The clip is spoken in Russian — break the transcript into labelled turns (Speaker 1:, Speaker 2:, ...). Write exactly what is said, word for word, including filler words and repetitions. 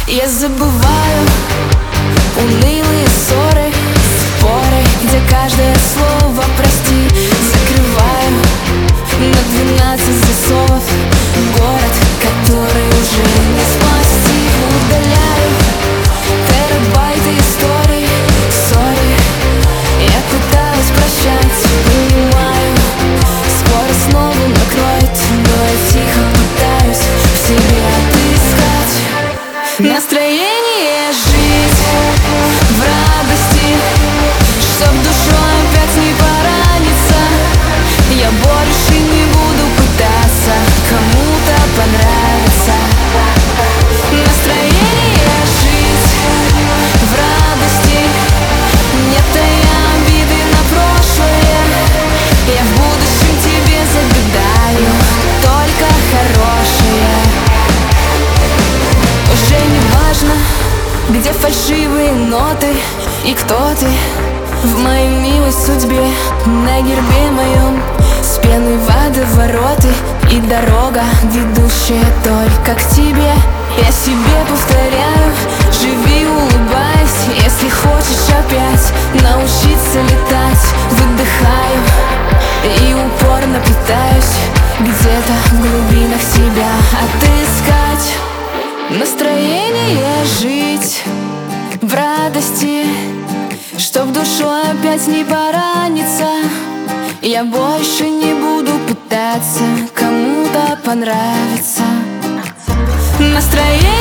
Speaker 1: Я забываю унылые ссоры, споры, где каждое слово прости. Закрываю на двенадцать засовов город, который уже не спасти. Удаляю терабайты историй, ссоры. Я пытаюсь прощать, понимаю, скоро снова накроет, но я тихо пытаюсь в себе отыскать настроение жить в радости, чтоб душой опять не пораниться. Я больше не буду пытаться кому-то понравиться. Настроение жить в радости, нет тая обиды на прошлое. Я в будущем тебе загадаю только хорошее. Уже не важно, где фальшивые ноты и кто ты в моей милой судьбе. На гербе моем с пеной водовороты и дорога, ведущая только к тебе. Я себе повторяю, живи, улыбаясь. Если хочешь опять научиться летать, выдыхаю и упорно пытаюсь где-то в глубинах себя отыскать настроение жить в радости, чтоб душой опять не пораниться. Я больше не буду пытаться кому-то понравиться. Настроение